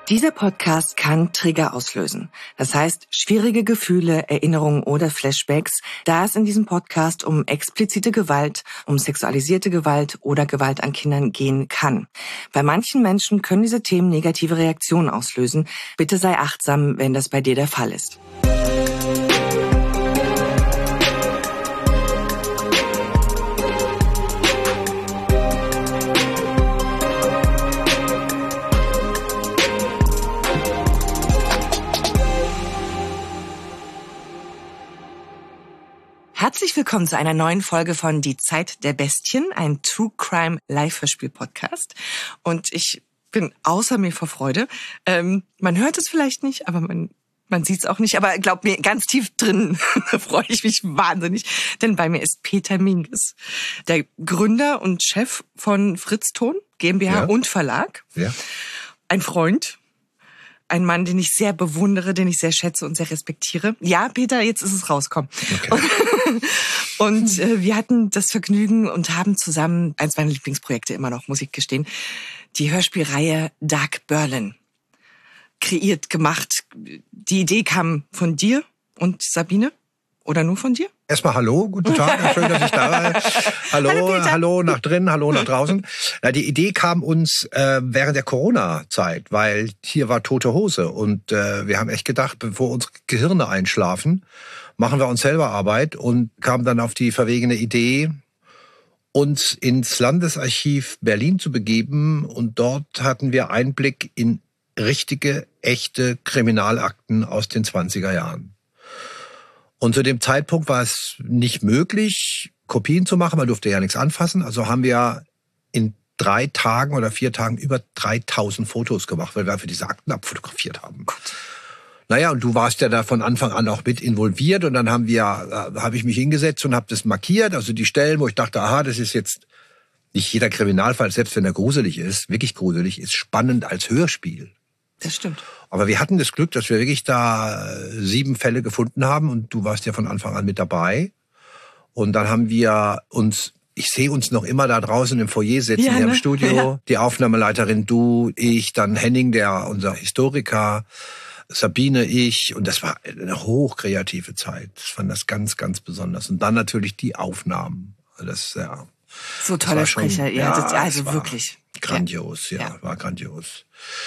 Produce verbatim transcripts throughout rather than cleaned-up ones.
Dieser Podcast kann Trigger auslösen. Das heißt, schwierige Gefühle, Erinnerungen oder Flashbacks, da es in diesem Podcast um explizite Gewalt, um sexualisierte Gewalt oder Gewalt an Kindern gehen kann. Bei manchen Menschen können diese Themen negative Reaktionen auslösen. Bitte sei achtsam, wenn das bei dir der Fall ist. Herzlich willkommen zu einer neuen Folge von Die Zeit der Bestien, ein True Crime Live-Hörspiel-Podcast. Und ich bin außer mir vor Freude. Ähm, man hört es vielleicht nicht, aber man, man sieht es auch nicht. Aber glaubt mir, ganz tief drin freue ich mich wahnsinnig. Denn bei mir ist Peter Minges, der Gründer und Chef von Fritz Ton, GmbH ja. und Verlag. Ja. Ein Freund. Ein Mann, den ich sehr bewundere, den ich sehr schätze und sehr respektiere. Ja, Peter, jetzt ist es rausgekommen. Okay. Und äh, wir hatten das Vergnügen und haben zusammen, eins meiner Lieblingsprojekte immer noch, muss ich gestehen, die Hörspielreihe Dark Berlin kreiert, gemacht. Die Idee kam von dir und Sabine oder nur von dir? Erstmal hallo, guten Tag, schön, dass ich da war. Hallo, hallo, hallo nach drinnen, hallo nach draußen. Ja, die Idee kam uns äh, während der Corona-Zeit, weil hier war tote Hose und äh, wir haben echt gedacht, bevor unsere Gehirne einschlafen, machen wir uns selber Arbeit und kamen dann auf die verwegene Idee, uns ins Landesarchiv Berlin zu begeben und dort hatten wir Einblick in richtige, echte Kriminalakten aus den zwanziger Jahren. Und zu dem Zeitpunkt war es nicht möglich, Kopien zu machen, man durfte ja nichts anfassen. Also haben wir in drei Tagen oder vier Tagen über dreitausend Fotos gemacht, weil wir für diese Akten abfotografiert haben. Gott. Naja, und du warst ja da von Anfang an auch mit involviert und dann haben wir, äh, habe ich mich hingesetzt und habe das markiert, also die Stellen, wo ich dachte, aha, das ist jetzt nicht jeder Kriminalfall, selbst wenn er gruselig ist, wirklich gruselig, ist spannend als Hörspiel. Das stimmt. Aber wir hatten das Glück, dass wir wirklich da sieben Fälle gefunden haben und du warst ja von Anfang an mit dabei. Und dann haben wir uns, ich sehe uns noch immer da draußen im Foyer sitzen, ja, hier ne? im Studio, ja. Die Aufnahmeleiterin, du, ich, dann Henning, der unser Historiker, Sabine, ich. Und das war eine hochkreative Zeit. Ich fand das ganz, ganz besonders. Und dann natürlich die Aufnahmen. Das, ja, so toller Sprecher, ja, ja, das, also das wirklich. Grandios, ja, ja, war grandios.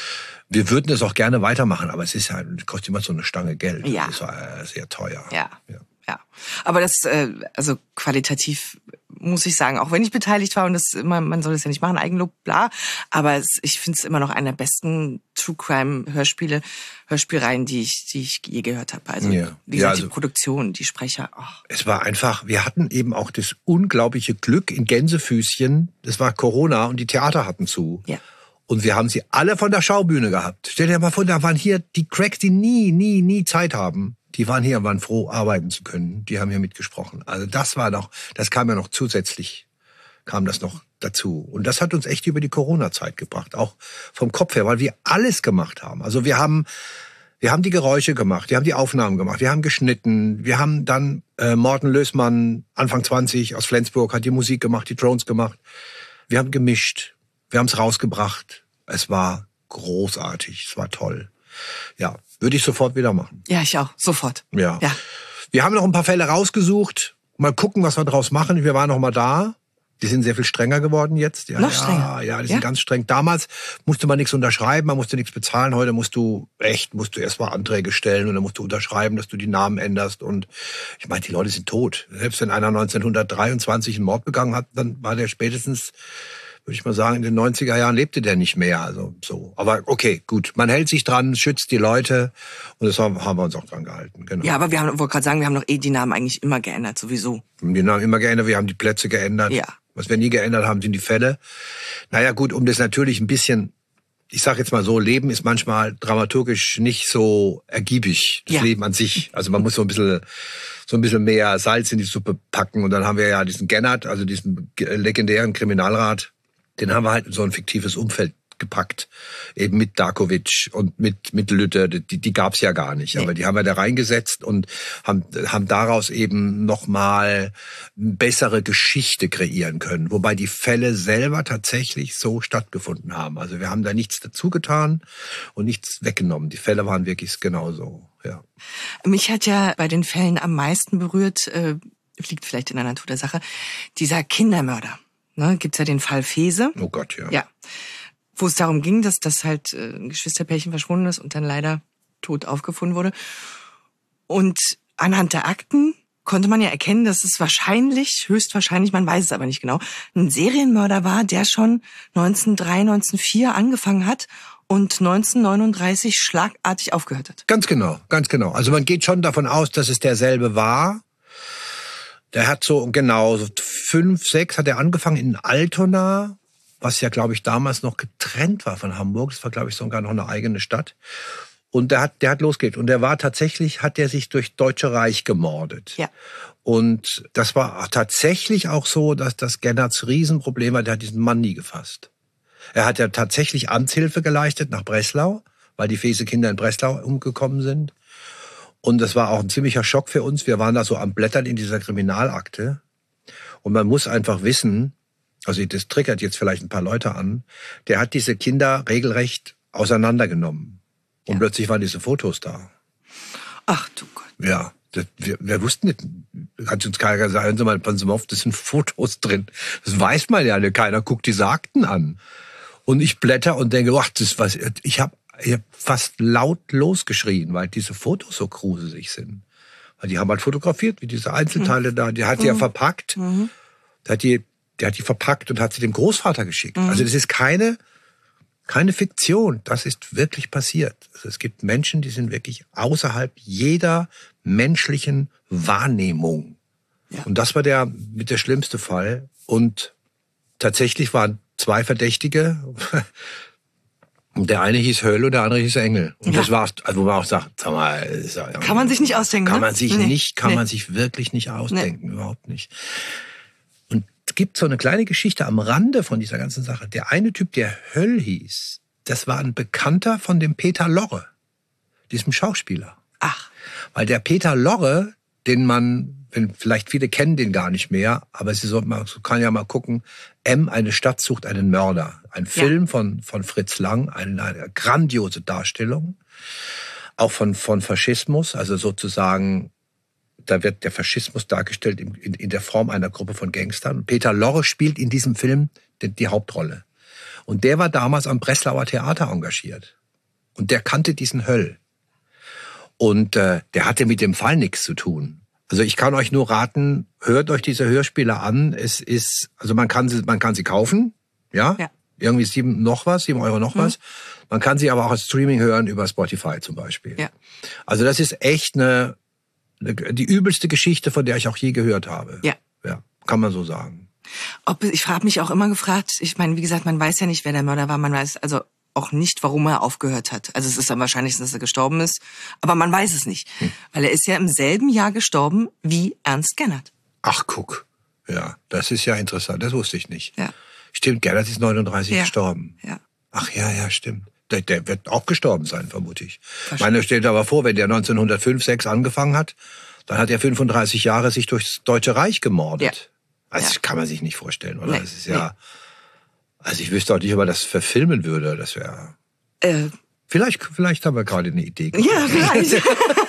Wir würden es auch gerne weitermachen, aber es ist halt, kostet immer so eine Stange Geld. Ja. Das war sehr teuer. Ja, ja. ja. Aber das, äh, also qualitativ muss ich sagen, auch wenn ich beteiligt war und das immer, man soll es ja nicht machen, Eigenlob, bla, aber es, ich finde es immer noch einer der besten True Crime Hörspiele, Hörspielreihen, die ich, die ich je gehört habe. Also, ja. wie gesagt, ja, also, die Produktion, die Sprecher. Oh. Es war einfach, wir hatten eben auch das unglaubliche Glück in Gänsefüßchen, das war Corona und die Theater hatten zu. Ja. Und wir haben sie alle von der Schaubühne gehabt. Stell dir mal vor, da waren hier die Cracks, die nie, nie, nie Zeit haben. Die waren hier und waren froh, arbeiten zu können. Die haben hier mitgesprochen. Also das war noch, das kam ja noch zusätzlich, kam das noch dazu. Und das hat uns echt über die Corona-Zeit gebracht. Auch vom Kopf her, weil wir alles gemacht haben. Also wir haben, wir haben die Geräusche gemacht, wir haben die Aufnahmen gemacht, wir haben geschnitten. Wir haben dann, äh, Morten Lößmann, Anfang zwanzig, aus Flensburg, hat die Musik gemacht, die Drones gemacht. Wir haben gemischt. Wir haben es rausgebracht. Es war großartig. Es war toll. Ja, würde ich sofort wieder machen. Ja, ich auch. Sofort. Ja. ja. Wir haben noch ein paar Fälle rausgesucht. Mal gucken, was wir draus machen. Wir waren noch mal da. Die sind sehr viel strenger geworden jetzt. Ja, noch ja, strenger? Ja, die ja? sind ganz streng. Damals musste man nichts unterschreiben, man musste nichts bezahlen. Heute musst du echt, musst du erst mal Anträge stellen und dann musst du unterschreiben, dass du die Namen änderst. Und ich meine, die Leute sind tot. Selbst wenn einer neunzehnhundertdreiundzwanzig einen Mord begangen hat, dann war der spätestens, würde ich mal sagen, in den neunziger Jahren lebte der nicht mehr. Also so. Aber okay, gut. Man hält sich dran, schützt die Leute und das haben wir uns auch dran gehalten. Genau. Ja, aber wir haben, wollte gerade sagen, wir haben doch eh die Namen eigentlich immer geändert, sowieso. Wir haben die Namen immer geändert, wir haben die Plätze geändert. Ja. Was wir nie geändert haben, sind die Fälle. Naja gut, um das natürlich ein bisschen, ich sag jetzt mal so, Leben ist manchmal dramaturgisch nicht so ergiebig, das ja. Leben an sich. Also man muss so ein bisschen so ein bisschen mehr Salz in die Suppe packen. Und dann haben wir ja diesen Gennert, also diesen legendären Kriminalrat, den haben wir halt in so ein fiktives Umfeld gepackt, eben mit Darkovic und mit mit Lütte, die, die gab's ja gar nicht, aber die haben wir da reingesetzt und haben haben daraus eben nochmal bessere Geschichte kreieren können, wobei die Fälle selber tatsächlich so stattgefunden haben. Also wir haben da nichts dazu getan und nichts weggenommen. Die Fälle waren wirklich genauso, ja. Mich hat ja bei den Fällen am meisten berührt, äh, liegt vielleicht in der Natur der Sache, dieser Kindermörder. Ne, gibt's ja den Fall Fese. Oh Gott, ja. Ja. Wo es darum ging, dass das halt äh, ein Geschwisterpärchen verschwunden ist und dann leider tot aufgefunden wurde. Und anhand der Akten konnte man ja erkennen, dass es wahrscheinlich, höchstwahrscheinlich, man weiß es aber nicht genau, ein Serienmörder war, der schon neunzehnhundertdrei, neunzehnhundertvier angefangen hat und neunzehnhundertneununddreißig schlagartig aufgehört hat. Ganz genau, ganz genau. Also man geht schon davon aus, dass es derselbe war. Der hat so, genau, so fünf, sechs hat er angefangen in Altona, was ja, glaube ich, damals noch getrennt war von Hamburg. Das war, glaube ich, sogar noch eine eigene Stadt. Und der hat, der hat losgeht. Und der war tatsächlich, hat er sich durch Deutsche Reich gemordet. Ja. Und das war tatsächlich auch so, dass das Gennerts Riesenproblem war, der hat diesen Mann nie gefasst. Er hat ja tatsächlich Amtshilfe geleistet nach Breslau, weil die Fese-Kinder in Breslau umgekommen sind. Und das war auch ein ziemlicher Schock für uns. Wir waren da so am Blättern in dieser Kriminalakte. Und man muss einfach wissen, also das triggert jetzt vielleicht ein paar Leute an, der hat diese Kinder regelrecht auseinandergenommen. Und ja. plötzlich waren diese Fotos da. Ach du Gott. Ja, das, wir, wir wussten nicht, hat uns keiner gesagt, hören Sie mal, passen Sie mal auf, das sind Fotos drin. Das weiß man ja nicht, keiner guckt diese Akten an. Und ich blätter und denke, ach, das was, ich habe Ich habe fast laut losgeschrien, weil diese Fotos so gruselig sind. Weil die haben halt fotografiert, wie diese Einzelteile mhm. da. Die hat die ja verpackt. Mhm. Der hat die, der hat die verpackt und hat sie dem Großvater geschickt. Mhm. Also das ist keine, keine Fiktion. Das ist wirklich passiert. Also es gibt Menschen, die sind wirklich außerhalb jeder menschlichen Wahrnehmung. Ja. Und das war der mit der schlimmste Fall. Und tatsächlich waren zwei Verdächtige. Der eine hieß Höll und der andere hieß Engel. Und ja. das war's, also wo man auch sagt, sag mal, ist ja, kann man sich nicht ausdenken. Kann ne? man sich nee. nicht, kann nee. man sich wirklich nicht ausdenken, nee. überhaupt nicht. Und es gibt so eine kleine Geschichte am Rande von dieser ganzen Sache. Der eine Typ, der Höll hieß, das war ein Bekannter von dem Peter Lorre, diesem Schauspieler. Ach. Weil der Peter Lorre, den man, wenn, vielleicht viele kennen den gar nicht mehr, aber Sie sollten mal, kann ja mal gucken, M, eine Stadt sucht einen Mörder. Ein Film ja. von, von Fritz Lang, eine, eine grandiose Darstellung. Auch von, von Faschismus, also sozusagen, da wird der Faschismus dargestellt in, in, in der Form einer Gruppe von Gangstern. Peter Lorre spielt in diesem Film die, die Hauptrolle. Und der war damals am Breslauer Theater engagiert. Und der kannte diesen Höll. Und äh, der hatte mit dem Fall nichts zu tun. Also ich kann euch nur raten, hört euch diese Hörspiele an. Es ist, also man kann sie, man kann sie kaufen, ja, ja. irgendwie sieben noch was, sieben Euro noch mhm. was. Man kann sie aber auch als Streaming hören über Spotify zum Beispiel. Ja. Also das ist echt eine, eine, die übelste Geschichte, von der ich auch je gehört habe. Ja, ja, kann man so sagen. Ob, ich habe mich auch immer gefragt. Ich meine, wie gesagt, man weiß ja nicht, wer der Mörder war. Man weiß also auch nicht, warum er aufgehört hat. Also es ist am wahrscheinlichsten, dass er gestorben ist. Aber man weiß es nicht. Hm. Weil er ist ja im selben Jahr gestorben wie Ernst Gennert. Ach, guck. Ja, das ist ja interessant. Das wusste ich nicht. Ja. Stimmt, Gennert ist neununddreißig ja. gestorben. Ja. Ach ja, ja, stimmt. Der, der wird auch gestorben sein, vermute ich. Meiner stellt aber vor, wenn der neunzehnhundertfünf, sechs angefangen hat, dann hat er fünfunddreißig Jahre sich durchs Deutsche Reich gemordet. Ja. Also ja. das kann man sich nicht vorstellen, oder? Nee. Das ist ja... Nee. Also ich wüsste auch nicht, ob er das verfilmen würde. Das wäre. Äh, vielleicht, vielleicht haben wir gerade eine Idee. Ja, vielleicht.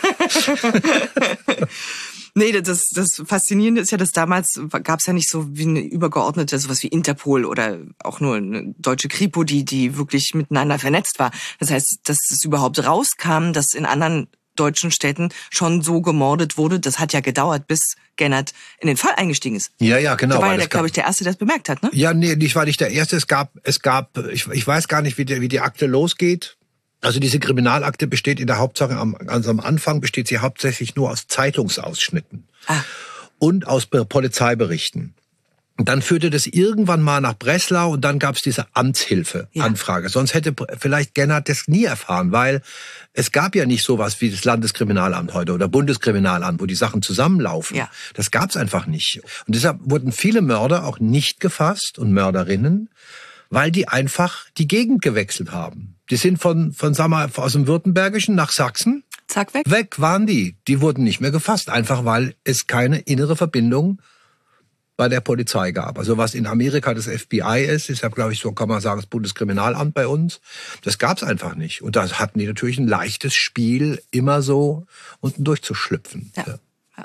Nee, das, das Faszinierende ist ja, dass damals gab es ja nicht so wie eine übergeordnete, sowas wie Interpol oder auch nur eine deutsche Kripo, die, die wirklich miteinander vernetzt war. Das heißt, dass es überhaupt rauskam, dass in anderen deutschen Städten schon so gemordet wurde. Das hat ja gedauert, bis Gennert in den Fall eingestiegen ist. Ja, ja, genau. Da war ja, glaube ich, der Erste, der es bemerkt hat, ne? Ja, nee, ich war nicht der Erste. Es gab, es gab, ich, ich weiß gar nicht, wie, der, wie die Akte losgeht. Also diese Kriminalakte besteht in der Hauptsache, am, also am Anfang besteht sie hauptsächlich nur aus Zeitungsausschnitten. Ah. Und aus Polizeiberichten. Und dann führte das irgendwann mal nach Breslau und dann gab es diese Amtshilfe-Anfrage. Ja. Sonst hätte vielleicht Gennert das nie erfahren, weil es gab ja nicht sowas wie das Landeskriminalamt heute oder Bundeskriminalamt, wo die Sachen zusammenlaufen. Ja. Das gab es einfach nicht. Und deshalb wurden viele Mörder auch nicht gefasst und Mörderinnen, weil die einfach die Gegend gewechselt haben. Die sind von, von sag mal, aus dem Württembergischen nach Sachsen. Zack, weg. Weg waren die. Die wurden nicht mehr gefasst, einfach weil es keine innere Verbindung bei der Polizei gab. Also was in Amerika das F B I ist, ist ja, glaube ich, so kann man sagen, das Bundeskriminalamt bei uns. Das gab es einfach nicht. Und da hatten die natürlich ein leichtes Spiel, immer so unten durchzuschlüpfen. Ja, ja.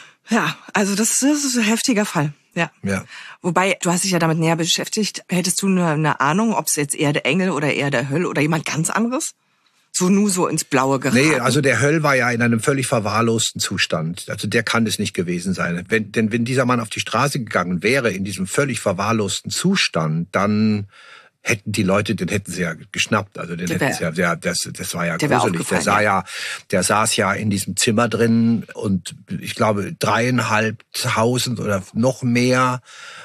ja also das, das ist ein heftiger Fall. Ja. ja. Wobei, du hast dich ja damit näher beschäftigt. Hättest du eine, eine Ahnung, ob es jetzt eher der Engel oder eher der Höll oder jemand ganz anderes? So nur so ins Blaue geraten? Nee, also der Höll war ja in einem völlig verwahrlosten Zustand. Also der kann es nicht gewesen sein. Wenn, denn wenn dieser Mann auf die Straße gegangen wäre, in diesem völlig verwahrlosten Zustand, dann hätten die Leute, den hätten sie ja geschnappt. Also den der hätten sie ja, der, das, das war ja der gruselig. Der sah ja, der saß ja in diesem Zimmer drin und ich glaube dreieinhalbtausend oder noch mehr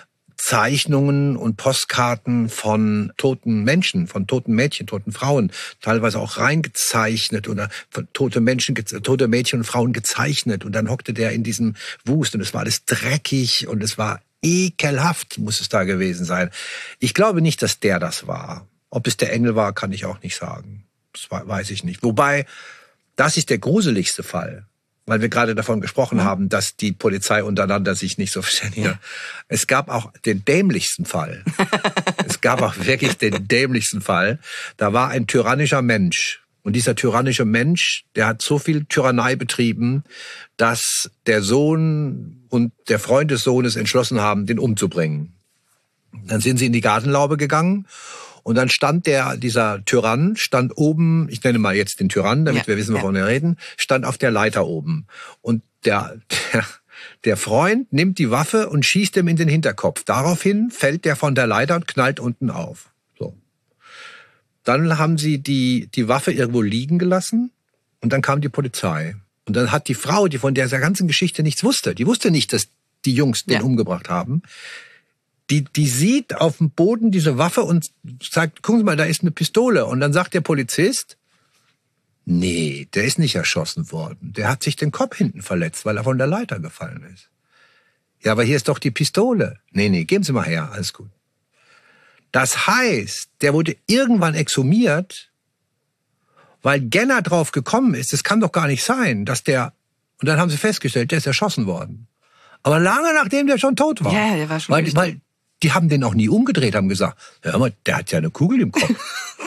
Zeichnungen und Postkarten von toten Menschen, von toten Mädchen, toten Frauen, teilweise auch reingezeichnet oder von tote Menschen, tote Mädchen und Frauen gezeichnet. Und dann hockte der in diesem Wust und es war alles dreckig und es war ekelhaft, muss es da gewesen sein. Ich glaube nicht, dass der das war. Ob es der Engel war, kann ich auch nicht sagen. Das weiß ich nicht. Wobei, das ist der gruseligste Fall. Weil wir gerade davon gesprochen ja. haben, dass die Polizei untereinander sich nicht so verständigt. Ja. Es gab auch den dämlichsten Fall. Es gab auch wirklich den dämlichsten Fall. Da war ein tyrannischer Mensch. Und dieser tyrannische Mensch, der hat so viel Tyrannei betrieben, dass der Sohn und der Freund des Sohnes entschlossen haben, den umzubringen. Dann sind sie in die Gartenlaube gegangen. Und dann stand der, dieser Tyrann, stand oben, ich nenne mal jetzt den Tyrann, damit ja, wir wissen, wovon ja. wir reden, stand auf der Leiter oben. Und der, der, der Freund nimmt die Waffe und schießt ihm in den Hinterkopf. Daraufhin fällt der von der Leiter und knallt unten auf. So. Dann haben sie die, die Waffe irgendwo liegen gelassen und dann kam die Polizei. Und dann hat die Frau, die von dieser ganzen Geschichte nichts wusste, die wusste nicht, dass die Jungs den ja. umgebracht haben, Die, die sieht auf dem Boden diese Waffe und sagt, gucken Sie mal, da ist eine Pistole. Und dann sagt der Polizist, nee, der ist nicht erschossen worden. Der hat sich den Kopf hinten verletzt, weil er von der Leiter gefallen ist. Ja, aber hier ist doch die Pistole. Nee, nee, geben Sie mal her, alles gut. Das heißt, der wurde irgendwann exhumiert, weil Genner drauf gekommen ist, es kann doch gar nicht sein, dass der, und dann haben sie festgestellt, der ist erschossen worden. Aber lange nachdem der schon tot war. Ja, der war schon weil, weil die haben den auch nie umgedreht, haben gesagt, hör mal, der hat ja eine Kugel im Kopf.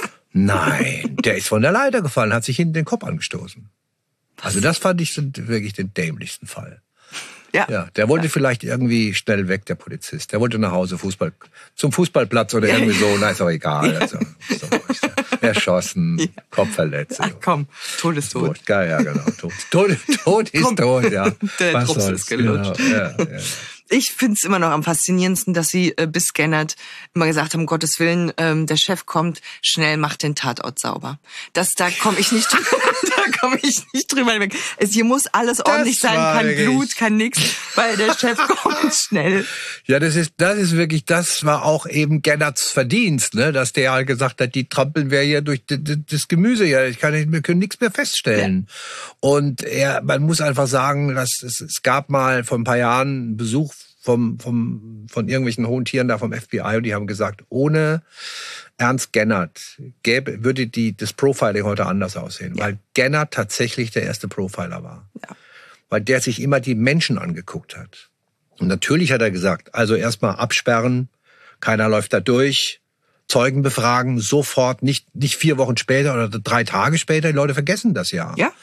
Nein, der ist von der Leiter gefallen, hat sich hinten den Kopf angestoßen. Was? Also das fand ich wirklich den dämlichsten Fall. Ja. Ja, der wollte ja. vielleicht irgendwie schnell weg, der Polizist. Der wollte nach Hause, Fußball, zum Fußballplatz oder irgendwie so. Na, ist auch egal. Ja. Also, so ist der. Erschossen, ja. Kopf verletzt. Ach komm, Tod ist tot. tot. Ja, ja, genau. Tod, Tod, Tod ist komm. tot, ja. Der Drops ist gelutscht. Genau. Ja, ja. Ich find's immer noch am faszinierendsten, dass sie äh, bis Gennert immer gesagt haben, um Gottes Willen, ähm, der Chef kommt, schnell macht den Tatort sauber. Das, da komme ich nicht drüber, da komme ich nicht drüber weg. Es, hier muss alles das ordentlich sein, kein wirklich. Blut, kein nix, weil der Chef kommt schnell. Ja, das ist, das ist wirklich, das war auch eben Gennerts Verdienst, ne, dass der halt gesagt hat, die trampeln wir hier durch das Gemüse hier, ich kann nicht, wir können nichts mehr feststellen. Ja. Und er, man muss einfach sagen, dass es, es gab mal vor ein paar Jahren einen Besuch vom, vom, von irgendwelchen hohen Tieren da vom F B I und die haben gesagt, ohne Ernst Gennert gäbe, würde die, das Profiling heute anders aussehen, ja. weil Gennert tatsächlich der erste Profiler war. Ja. Weil der sich immer die Menschen angeguckt hat. Und natürlich hat er gesagt, also erstmal absperren, keiner läuft da durch, Zeugen befragen, sofort, nicht, nicht vier Wochen später oder drei Tage später, die Leute vergessen das ja. Ja.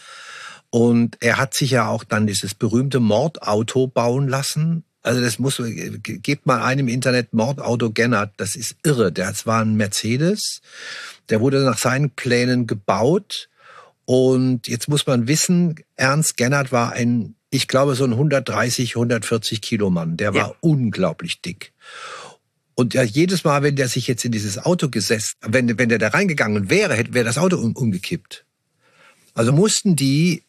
Und er hat sich ja auch dann dieses berühmte Mordauto bauen lassen. Also das muss, gebt mal ein im Internet, Mordauto Gennert, das ist irre. Das war ein Mercedes, der wurde nach seinen Plänen gebaut. Und jetzt muss man wissen, Ernst Gennert war ein, ich glaube, so ein hundertdreißig, hundertvierzig Kilo Mann. Der war ja. unglaublich dick. Und ja, jedes Mal, wenn der sich jetzt in dieses Auto gesetzt, wenn, wenn der da reingegangen wäre, hätte, wäre das Auto um, umgekippt. Also mussten die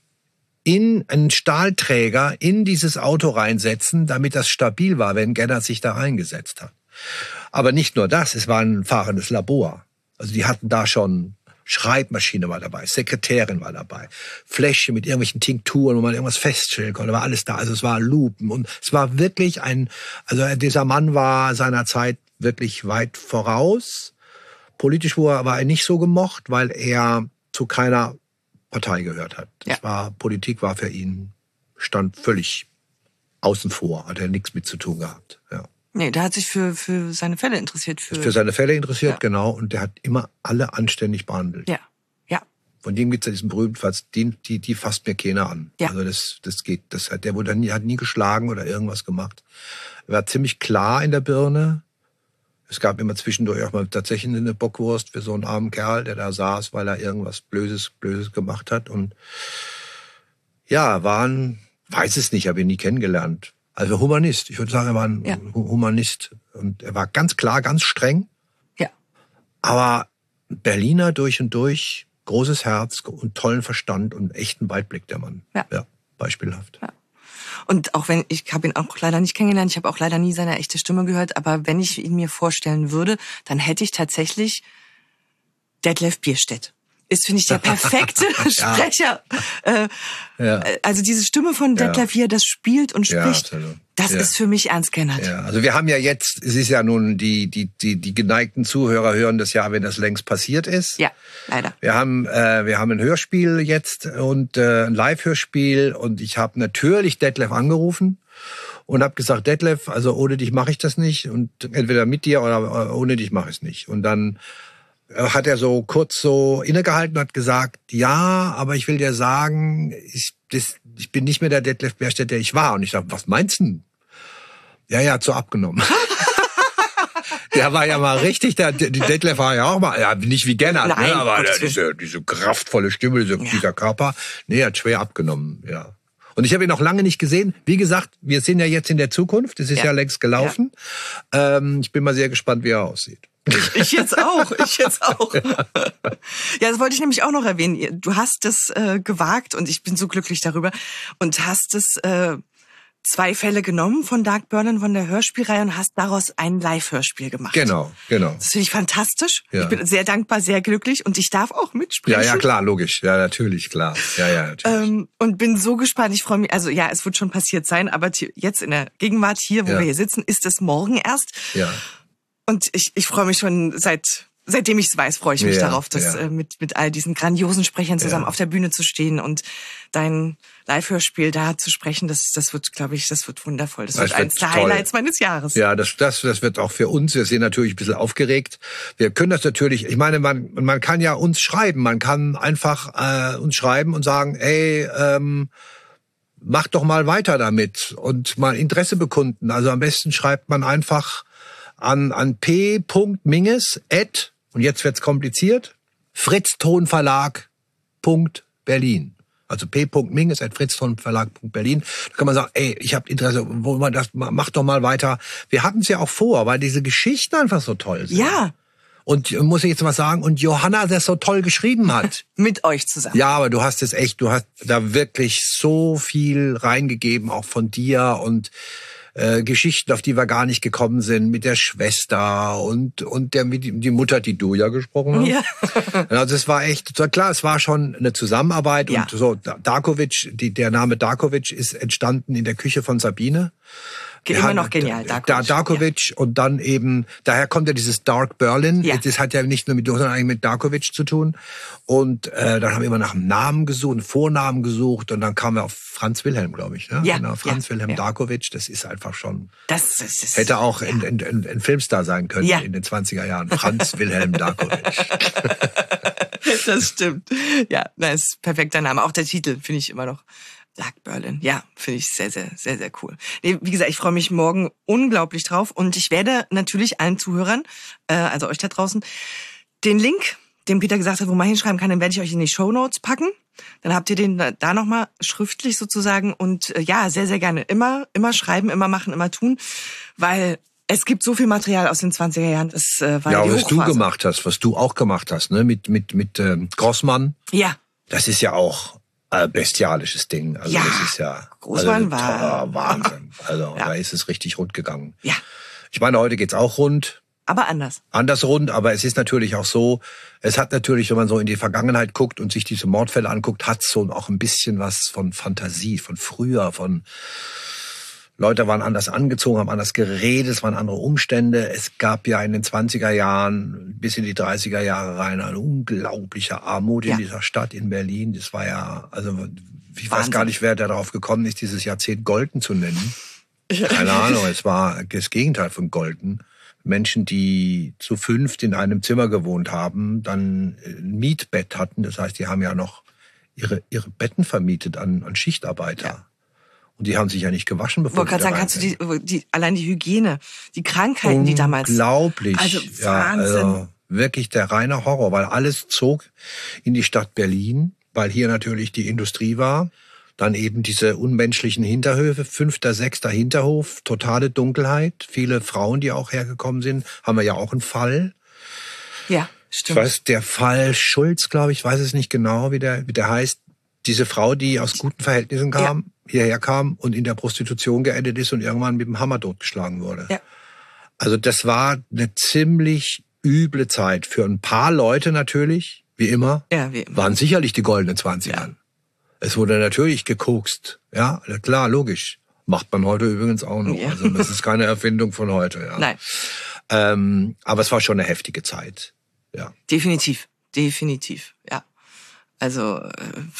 in einen Stahlträger in dieses Auto reinsetzen, damit das stabil war, wenn Gennert sich da reingesetzt hat. Aber nicht nur das, es war ein fahrendes Labor. Also die hatten da schon Schreibmaschine war dabei, Sekretärin war dabei, Fläschchen mit irgendwelchen Tinkturen, wo man irgendwas feststellen konnte, war alles da. Also es war Lupen und es war wirklich ein, also dieser Mann war seiner Zeit wirklich weit voraus. Politisch war er nicht so gemocht, weil er zu keiner Partei gehört hat. Das ja. war, Politik war für ihn, stand völlig außen vor, hat er nichts mit zu tun gehabt. Ja. Nee, der hat sich für, für seine Fälle interessiert. Für, für seine Fälle interessiert, ja. genau. Und der hat immer alle anständig behandelt. Ja, ja. Von dem gibt es ja diesen berühmten Satz, die, die, die fasst mir keiner an. Ja. Also das, das geht, das hat, der wurde nie, hat nie geschlagen oder irgendwas gemacht. Er war ziemlich klar in der Birne. Es gab immer zwischendurch auch mal tatsächlich eine Bockwurst für so einen armen Kerl, der da saß, weil er irgendwas Blödes, Blödes gemacht hat. Und ja, war ein, weiß es nicht, habe ihn nie kennengelernt. Also Humanist. Ich würde sagen, er war ein ja. Humanist. Und er war ganz klar, ganz streng. Ja. Aber Berliner durch und durch, großes Herz und tollen Verstand und echten Weitblick, der Mann. Ja. Ja, beispielhaft. Ja. Und auch wenn, ich habe ihn auch leider nicht kennengelernt, ich habe auch leider nie seine echte Stimme gehört, aber wenn ich ihn mir vorstellen würde, dann hätte ich tatsächlich Detlef Bierstedt. Ist, finde ich, der perfekte ja. Sprecher. Äh, ja. Also diese Stimme von Detlef, wie er das spielt und spricht, ja, das ja. ist für mich Ernst Kennert. Ja. Also wir haben ja jetzt, es ist ja nun, die, die, die, die geneigten Zuhörer hören das ja, wenn das längst passiert ist. Ja, leider. Wir haben, äh, wir haben ein Hörspiel jetzt und äh, ein Live-Hörspiel und ich habe natürlich Detlef angerufen und habe gesagt, Detlef, also ohne dich mache ich das nicht und entweder mit dir oder ohne dich mache ich es nicht. Und dann hat er so kurz so innegehalten und hat gesagt, ja, aber ich will dir sagen, ich, das, ich bin nicht mehr der Detlef Bierstedt, der ich war. Und ich dachte, was meinst du denn? Ja, ja, hat so abgenommen. Der war ja mal richtig, der Detlef war ja auch mal, ja, nicht wie Gennert, ne, aber der, diese, diese kraftvolle Stimme, diese, ja. dieser Körper, nee, hat schwer abgenommen, ja. Und ich habe ihn noch lange nicht gesehen. Wie gesagt, wir sind ja jetzt in der Zukunft, es ist ja, ja längst gelaufen. Ja. Ähm, ich bin mal sehr gespannt, wie er aussieht. Ich, ich jetzt auch, ich jetzt auch. Ja. ja, das wollte ich nämlich auch noch erwähnen. Du hast es äh, gewagt und ich bin so glücklich darüber und hast es äh, zwei Fälle genommen von Dark Berlin, von der Hörspielreihe und hast daraus ein Live-Hörspiel gemacht. Genau, genau. Das finde ich fantastisch. Ja. Ich bin sehr dankbar, sehr glücklich und ich darf auch mitsprechen. Ja, ja, klar, logisch. Ja, natürlich, klar. Ja, ja, natürlich. Ähm, und bin so gespannt. Ich freue mich, also ja, es wird schon passiert sein, aber jetzt in der Gegenwart hier, wo ja. wir hier sitzen, ist es morgen erst. Ja. Und ich, ich freue mich schon seit, seitdem ich es weiß, freue ich mich ja, darauf, dass ja. äh, mit, mit all diesen grandiosen Sprechern zusammen ja. auf der Bühne zu stehen und dein Live-Hörspiel da zu sprechen. Das, das wird, glaube ich, das wird wundervoll. Das, das wird eins der toll. Highlights meines Jahres. Ja, das, das, das wird auch für uns. Wir sind natürlich ein bisschen aufgeregt. Wir können das natürlich, ich meine, man, man kann ja uns schreiben. Man kann einfach äh, uns schreiben und sagen, ey, ähm, mach doch mal weiter damit und mal Interesse bekunden. Also am besten schreibt man einfach an, an p punkt minges at, und jetzt wird's kompliziert, fritztonverlag punkt berlin. Also p punkt minges at fritztonverlag punkt berlin. Da kann man sagen, ey, ich habe Interesse, wo man das, mach doch mal weiter. Wir hatten es ja auch vor, weil diese Geschichten einfach so toll sind. Ja. Und muss ich jetzt mal sagen, und Johanna das so toll geschrieben hat. Mit euch zusammen. Ja, aber du hast es echt, du hast da wirklich so viel reingegeben, auch von dir und Äh, Geschichten, auf die wir gar nicht gekommen sind, mit der Schwester und und der mit die Mutter, die du ja gesprochen hast. Ja. Also es war echt, klar, es war schon eine Zusammenarbeit ja. und so. Darkovic, die, der Name Darkovic ist entstanden in der Küche von Sabine. Geht immer noch genial, Darkovic. Darkovic ja. Und dann eben, daher kommt ja dieses Dark Berlin. Ja. Das hat ja nicht nur mit, sondern eigentlich mit Darkovic zu tun. Und äh, dann haben wir immer nach einem Namen gesucht, einen Vornamen gesucht und dann kamen wir auf Franz Wilhelm, glaube ich. Ne? Ja. Genau, Franz ja. Wilhelm ja. Darkovic, das ist einfach schon, das, das ist, hätte auch ja. ein, ein, ein, ein Filmstar sein können ja. in den zwanziger Jahren. Franz Wilhelm Darkovic. Das stimmt. Ja, das ist perfekter Name. Auch der Titel finde ich immer noch. Dark Berlin. Ja, finde ich sehr, sehr, sehr, sehr cool. Nee, wie gesagt, ich freue mich morgen unglaublich drauf und ich werde natürlich allen Zuhörern, äh, also euch da draußen, den Link, den Peter gesagt hat, wo man hinschreiben kann, den werde ich euch in die Shownotes packen. Dann habt ihr den da nochmal schriftlich sozusagen und äh, ja, sehr, sehr gerne. Immer, immer schreiben, immer machen, immer tun, weil es gibt so viel Material aus den zwanziger Jahren. Das äh, war ja, die was du gemacht hast, was du auch gemacht hast, ne, mit mit mit ähm, Grossmann. Ja. Das ist ja auch äh, bestialisches Ding. Also ja, das ist ja Grossmann also, war Wahnsinn. Also ja. da ist es richtig rund gegangen. Ja. Ich meine, heute geht's auch rund. Aber anders. Anders rund, aber es ist natürlich auch so, es hat natürlich, wenn man so in die Vergangenheit guckt und sich diese Mordfälle anguckt, hat so auch ein bisschen was von Fantasie, von früher, von Leute waren anders angezogen, haben anders geredet, es waren andere Umstände. Es gab ja in den zwanziger Jahren bis in die dreißiger Jahre rein eine unglaubliche Armut ja. in dieser Stadt in Berlin. Das war ja, also ich weiß gar nicht, wer darauf gekommen ist, dieses Jahrzehnt golden zu nennen. Keine Ahnung, es war das Gegenteil von golden. Menschen, die zu fünft in einem Zimmer gewohnt haben, dann ein Mietbett hatten. Das heißt, die haben ja noch ihre, ihre Betten vermietet an, an Schichtarbeiter. Ja. Und die haben sich ja nicht gewaschen, bevor ich wollte gerade sagen, kannst du die, die, allein die Hygiene, die Krankheiten, die damals... Unglaublich. Also ja, Wahnsinn. Also wirklich der reine Horror, weil alles zog in die Stadt Berlin, weil hier natürlich die Industrie war. Dann eben diese unmenschlichen Hinterhöfe, fünfter, sechster Hinterhof, totale Dunkelheit. Viele Frauen, die auch hergekommen sind, haben wir ja auch einen Fall. Ja, stimmt. Ich weiß, der Fall Schulz, glaube ich, weiß es nicht genau, wie der, wie der heißt. Diese Frau, die aus guten Verhältnissen kam, ja. hierher kam und in der Prostitution geendet ist und irgendwann mit dem Hammer totgeschlagen wurde. Ja. Also das war eine ziemlich üble Zeit. Für ein paar Leute natürlich, wie immer, ja, wie immer. Waren sicherlich die goldenen zwanziger. Ja. Es wurde natürlich gekokst, ja, klar, logisch. Macht man heute übrigens auch noch. Ja. Also das ist keine Erfindung von heute. Ja. Nein. Ähm, aber es war schon eine heftige Zeit. Ja. Definitiv, definitiv, ja. Also äh,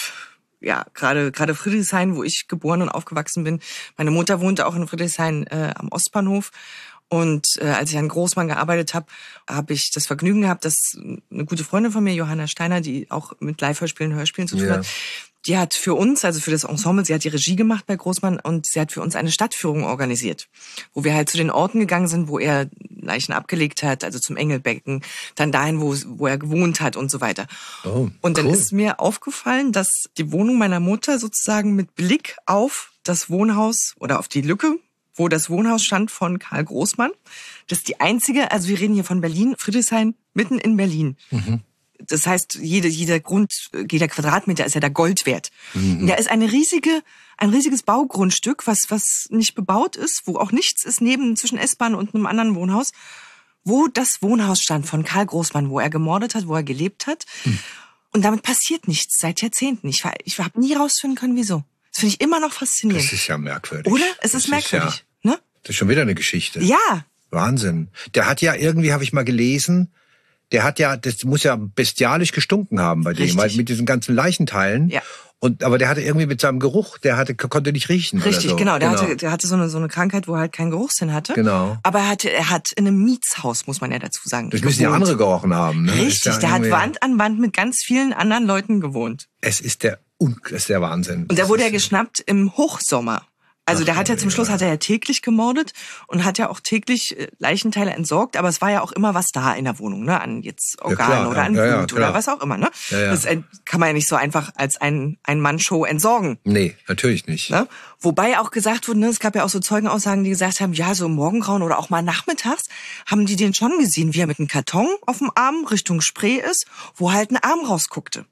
ja, gerade gerade Friedrichshain, wo ich geboren und aufgewachsen bin. Meine Mutter wohnte auch in Friedrichshain äh, am Ostbahnhof. Und äh, als ich an Großmann gearbeitet habe, habe ich das Vergnügen gehabt, dass eine gute Freundin von mir, Johanna Steiner, die auch mit Live-Hörspielen, Hörspielen zu tun ja. hat, die hat für uns, also für das Ensemble, sie hat die Regie gemacht bei Großmann und sie hat für uns eine Stadtführung organisiert, wo wir halt zu den Orten gegangen sind, wo er Leichen abgelegt hat, also zum Engelbecken, dann dahin, wo, wo er gewohnt hat und so weiter. Oh, und dann cool. ist mir aufgefallen, dass die Wohnung meiner Mutter sozusagen mit Blick auf das Wohnhaus oder auf die Lücke, wo das Wohnhaus stand von Karl Großmann, das ist die einzige, also wir reden hier von Berlin, Friedrichshain, mitten in Berlin. Mhm. Das heißt, jede, jeder Grund, jeder Quadratmeter ist ja da Gold wert. Mhm. Da ist eine riesige, ein riesiges Baugrundstück, was, was nicht bebaut ist, wo auch nichts ist neben, zwischen S-Bahn und einem anderen Wohnhaus, wo das Wohnhaus stand von Karl Großmann, wo er gemordet hat, wo er gelebt hat. Mhm. Und damit passiert nichts seit Jahrzehnten. Ich, ich habe nie rausfinden können, wieso. Das finde ich immer noch faszinierend. Das ist ja merkwürdig. Oder? Es das ist merkwürdig, ist ja, ne? Das ist schon wieder eine Geschichte. Ja. Wahnsinn. Der hat ja irgendwie, habe ich mal gelesen, der hat ja, das muss ja bestialisch gestunken haben bei dem, Richtig. weil mit diesen ganzen Leichenteilen. Ja. Und, aber der hatte irgendwie mit seinem Geruch, der hatte, konnte nicht riechen. Richtig, oder so. genau. Der genau. hatte, der hatte so eine, so eine Krankheit, wo er halt keinen Geruchssinn hatte. Genau. Aber er hatte, er hat in einem Mietshaus, muss man ja dazu sagen. Das müssen ja andere gerochen haben, ne? Richtig, ja der hat Wand an Wand mit ganz vielen anderen Leuten gewohnt. Es ist der, das ist der Wahnsinn. Und da wurde er geschnappt im Hochsommer. Also Ach, der hat ja zum Schluss hat er ja täglich gemordet und hat ja auch täglich Leichenteile entsorgt, aber es war ja auch immer was da in der Wohnung, ne, an jetzt Organen ja, klar, oder an ja, ja, Blut oder was auch immer, ne? Ja, ja. Das kann man ja nicht so einfach als ein ein Mann-Show entsorgen. Nee, natürlich nicht. Ne? Wobei auch gesagt wurde, ne, es gab ja auch so Zeugenaussagen, die gesagt haben, ja, so im Morgengrauen oder auch mal nachmittags haben die den schon gesehen, wie er mit einem Karton auf dem Arm Richtung Spree ist, wo halt ein Arm rausguckte.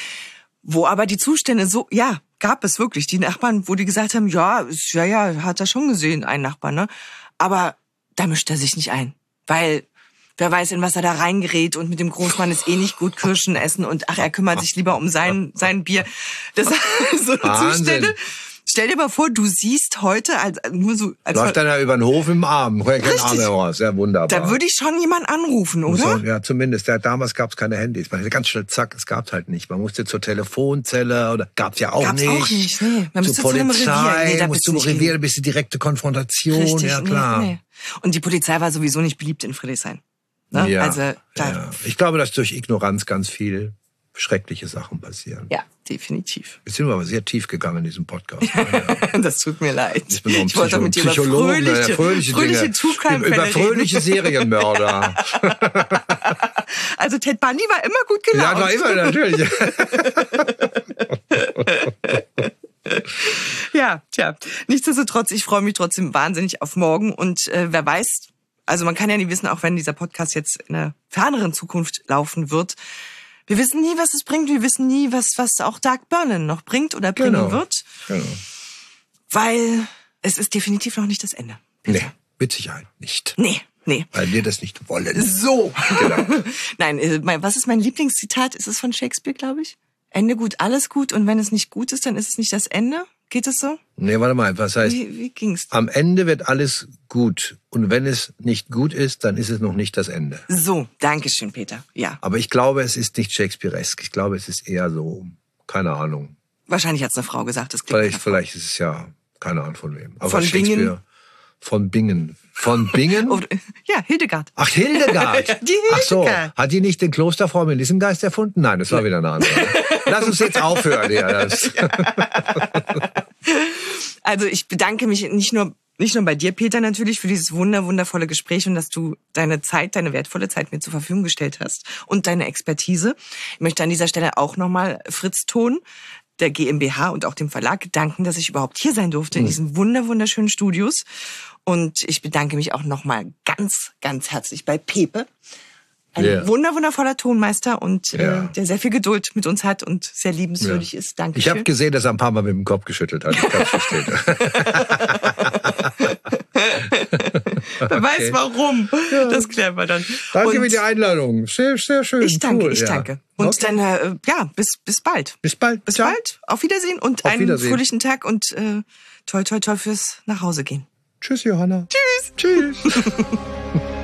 Wo aber die Zustände so, ja, gab es wirklich. Die Nachbarn, wo die gesagt haben, ja, ja, ja, hat er schon gesehen, ein Nachbar, ne? Aber da mischt er sich nicht ein. Weil, wer weiß, in was er da reingerät und mit dem Großmann ist eh nicht gut Kirschen essen und ach, er kümmert sich lieber um sein, sein Bier. Das sind so Wahnsinn. Zustände. Stell dir mal vor, du siehst heute als nur so als läuft dann ja über den Hof im Arm, kein Arm heraus, ja wunderbar. Da würde ich schon jemanden anrufen, oder? So, ja, zumindest. Ja, damals gab es keine Handys. Man ganz schnell, zack, es gab's halt nicht. Man musste zur Telefonzelle oder gab's ja auch gab's nicht. Gab's auch nicht, nee. Man zur musste Polizei, zu einem Revier. Nee, da musst du im Revier, bist du direkte Konfrontation, Richtig, ja klar. Nee, nee. Und die Polizei war sowieso nicht beliebt in Friedrichshain. Ne? Ja, also da, ja. Ich glaube, dass durch Ignoranz ganz viel schreckliche Sachen passieren. Ja, definitiv. Wir sind aber sehr tief gegangen in diesem Podcast. Ja. Das tut mir leid. Ich bin noch ein ich wollte mit dir über fröhliche, fröhliche, fröhliche Dinge, über fröhliche Serienmörder. Also Ted Bundy war immer gut gelaunt. Ja, war immer, natürlich. Ja, tja. Nichtsdestotrotz, ich freue mich trotzdem wahnsinnig auf morgen. Und äh, wer weiß, also man kann ja nie wissen, auch wenn dieser Podcast jetzt in einer ferneren Zukunft laufen wird, wir wissen nie, was es bringt. Wir wissen nie, was was auch Dark Burnin noch bringt oder bringen genau. wird. Genau. Weil es ist definitiv noch nicht das Ende. Bitte. Nee, mit Sicherheit nicht. Nee, nee. Weil wir das nicht wollen. So. Genau. Nein, was ist mein Lieblingszitat? Ist es von Shakespeare, glaube ich? Ende gut, alles gut. Und wenn es nicht gut ist, dann ist es nicht das Ende. Geht es so? Nee, warte mal, was heißt? Wie, wie ging's? Am Ende wird alles gut. Und wenn es nicht gut ist, dann ist es noch nicht das Ende. So, danke schön, Peter. Ja. Aber ich glaube, es ist nicht Shakespearesk. Ich glaube, es ist eher so, keine Ahnung. Wahrscheinlich hat's eine Frau gesagt. Das klingt Vielleicht, vielleicht ist es ja, keine Ahnung von wem. Aber von Shakespeare. Bingen? Von Bingen. Von Bingen? Oh, ja, Hildegard. Ach, Hildegard. Die Hildegard. Ach so, hat die nicht den Klosterfrau Melissengeist erfunden? Nein, das war wieder eine andere. Lass uns jetzt aufhören. Ja, das. Also ich bedanke mich nicht nur nicht nur bei dir, Peter, natürlich für dieses wunder wundervolle Gespräch und dass du deine Zeit, deine wertvolle Zeit mir zur Verfügung gestellt hast und deine Expertise. Ich möchte an dieser Stelle auch nochmal Fritz Ton, der GmbH und auch dem Verlag danken, dass ich überhaupt hier sein durfte in diesen wunder wunderschönen Studios. Und ich bedanke mich auch nochmal ganz, ganz herzlich bei Pepe. Ein yeah. wunder wundervoller Tonmeister und yeah. äh, der sehr viel Geduld mit uns hat und sehr liebenswürdig ja. ist. Danke. Ich habe gesehen, dass er ein paar Mal mit dem Kopf geschüttelt hat. Ich kann es verstehen. Wer okay. weiß warum. Ja. Das klären wir dann. Danke und für die Einladung. Sehr, sehr schön. Ich danke, cool. ich danke. Ja. Und okay. dann, äh, ja, bis, bis bald. Bis bald. Bis Ciao. bald. Auf Wiedersehen und Auf einen Wiedersehen. fröhlichen Tag und äh, toi, toi, toi fürs Nachhausegehen. Tschüss, Johanna. Tschüss. Tschüss.